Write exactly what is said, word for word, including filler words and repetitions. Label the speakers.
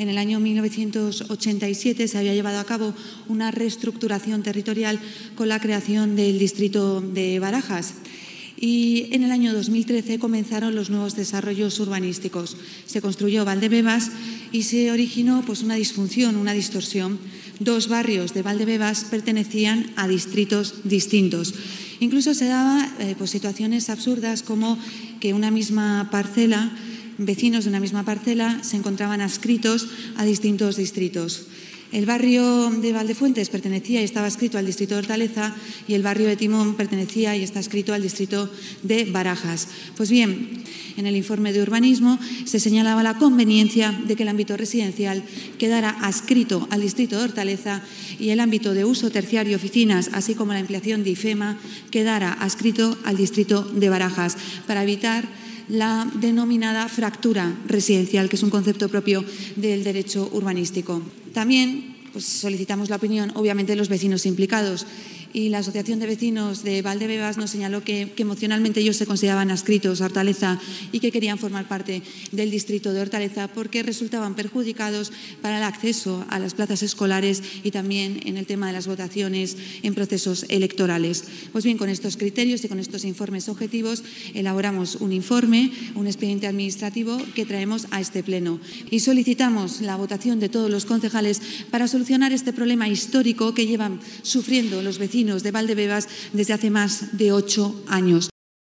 Speaker 1: En el año mil novecientos ochenta y siete se había llevado a cabo una reestructuración territorial con la creación del distrito de Barajas. Y en el año dos mil trece comenzaron los nuevos desarrollos urbanísticos. Se construyó Valdebebas y se originó pues, una disfunción, una distorsión. Dos barrios de Valdebebas pertenecían a distritos distintos. Incluso se daban eh, pues, situaciones absurdas como que una misma parcela, vecinos de una misma parcela, se encontraban adscritos a distintos distritos. El barrio de Valdefuentes pertenecía y estaba adscrito al distrito de Hortaleza y el barrio de Timón pertenecía y está adscrito al distrito de Barajas. Pues bien, en el informe de urbanismo se señalaba la conveniencia de que el ámbito residencial quedara adscrito al distrito de Hortaleza y el ámbito de uso terciario, oficinas, así como la ampliación de IFEMA, quedara adscrito al distrito de Barajas para evitar la denominada fractura residencial, que es un concepto propio del derecho urbanístico. También pues, solicitamos la opinión, obviamente, de los vecinos implicados. Y la Asociación de Vecinos de Valdebebas nos señaló que, que emocionalmente ellos se consideraban adscritos a Hortaleza y que querían formar parte del distrito de Hortaleza porque resultaban perjudicados para el acceso a las plazas escolares y también en el tema de las votaciones en procesos electorales. Pues bien, con estos criterios y con estos informes objetivos elaboramos un informe, un expediente administrativo que traemos a este pleno y solicitamos la votación de todos los concejales para solucionar este problema histórico que llevan sufriendo los vecinos de Valdebebas desde hace más de ocho años.